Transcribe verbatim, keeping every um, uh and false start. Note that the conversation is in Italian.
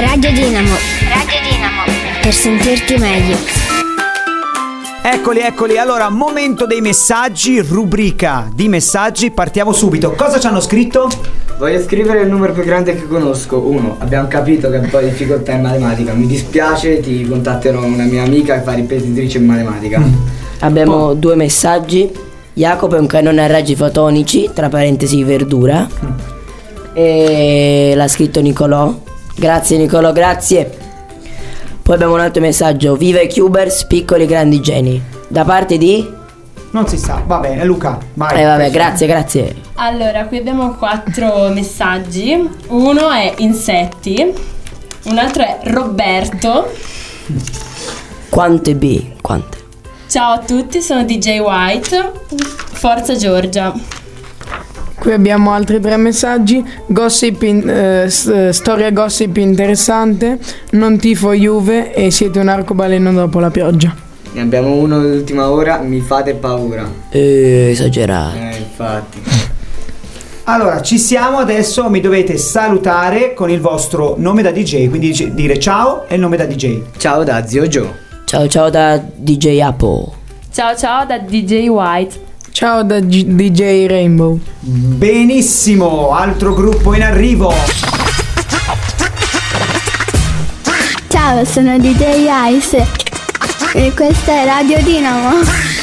Radio Dinamo. Radio Dinamo. Per sentirti meglio. Eccoli, eccoli. Allora, momento dei messaggi, rubrica di messaggi. Partiamo subito. Cosa ci hanno scritto? Voglio scrivere il numero più grande che conosco. Uno, abbiamo capito che hai un po' di difficoltà in matematica. Mi dispiace, ti contatterò una mia amica che fa ripetitrice in matematica. Mm. Abbiamo Poi due messaggi. Jacopo è un cannone a raggi fotonici, tra parentesi verdura. Mm. E l'ha scritto Nicolò. Grazie Nicolò, grazie. Poi abbiamo un altro messaggio. Viva i Cubers, piccoli grandi geni. Da parte di? Non si sa, va bene, Luca, vai. Eh vabbè, grazie, grazie. Allora, qui abbiamo quattro messaggi. Uno è insetti, un altro è Roberto. Quante B? Quante? Ciao a tutti, sono D J White. Forza Giorgia. Qui abbiamo altri tre messaggi. Gossip in, eh, st- storia gossip interessante. Non tifo Juve e siete un arcobaleno dopo la pioggia. ne abbiamo uno l'ultima ora, mi fate paura. Eh, esagerato. Eh, infatti. Allora, ci siamo, adesso mi dovete salutare con il vostro nome da D J, quindi dire ciao e il nome da D J. Ciao da Zio Joe. Ciao ciao da D J Apo. Ciao ciao da D J White. Ciao da G- D J Rainbow. Benissimo, altro gruppo in arrivo. Ciao, sono D J Ice e questa è Radio Dinamo.